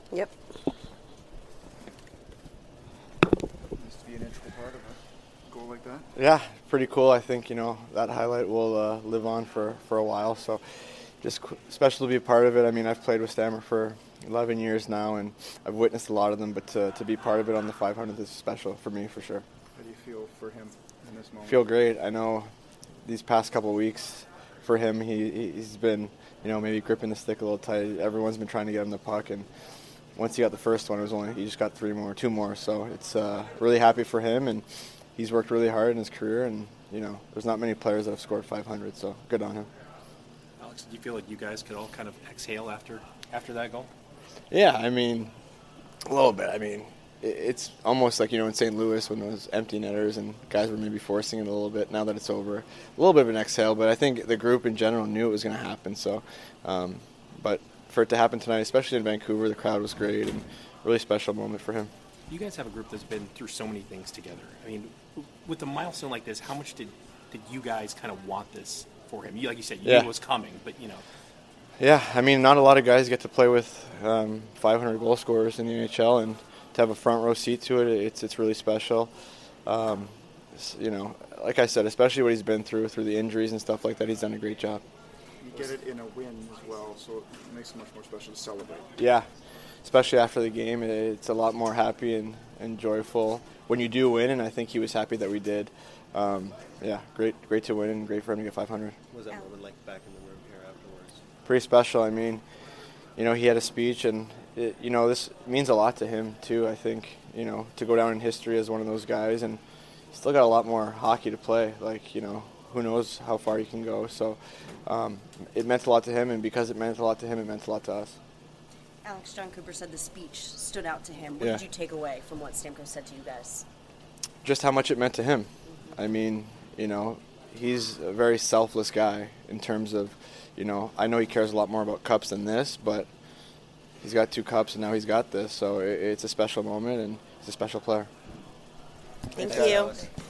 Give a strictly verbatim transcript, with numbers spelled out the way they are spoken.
Yep. Nice to be an integral part of a goal like that. Yeah, pretty cool. I think, you know, that highlight will uh, live on for, for a while. So just qu- special to be a part of it. I mean, I've played with Stammer for eleven years now, and I've witnessed a lot of them, but to, to be part of it on the five hundredth is special for me, for sure. How do you feel for him in this moment? Feel great. I know these past couple of weeks for him, he, he's been, you know, maybe gripping the stick a little tight. Everyone's been trying to get him the puck, and once he got the first one, it was only he just got three more, two more. So it's uh, really happy for him, and he's worked really hard in his career, and, you know, there's not many players that have scored five hundred, so good on him. Alex, do you feel like you guys could all kind of exhale after after that goal? Yeah, I mean, a little bit. I mean, it's almost like, you know, in Saint Louis when those empty netters and guys were maybe forcing it a little bit. Now that it's over, a little bit of an exhale, but I think the group in general knew it was going to happen. So, um, but for it to happen tonight, especially in Vancouver, the crowd was great and really special moment for him. You guys have a group that's been through so many things together. I mean, with a milestone like this, how much did, did you guys kind of want this for him? You, like you said, you yeah. knew it was coming, but, you know. Yeah, I mean, not a lot of guys get to play with um, five hundred goal scorers in the N H L, and to have a front row seat to it, it's it's really special. Um, you know, like I said, especially what he's been through, through the injuries and stuff like that, he's done a great job. You get it in a win as well, so it makes it much more special to celebrate. Yeah, especially after the game, it's a lot more happy and, and joyful when you do win, and I think he was happy that we did. Um, yeah, great great to win, and great for him to get five hundred. What was that moment like back in the room here afterwards? Pretty special. I mean, you know, he had a speech, and, it, you know, this means a lot to him, too, I think, you know, to go down in history as one of those guys, and he's still got a lot more hockey to play. Like, you know, who knows how far he can go. So um, it meant a lot to him, and because it meant a lot to him, it meant a lot to us. Alex, John Cooper said the speech stood out to him. What Yeah. did you take away from what Stamkos said to you guys? Just how much it meant to him. Mm-hmm. I mean, you know, he's a very selfless guy in terms of, you know, I know he cares a lot more about cups than this, but he's got two cups and now he's got this. So it, it's a special moment, and he's a special player. Thank Thanks, you. Alex.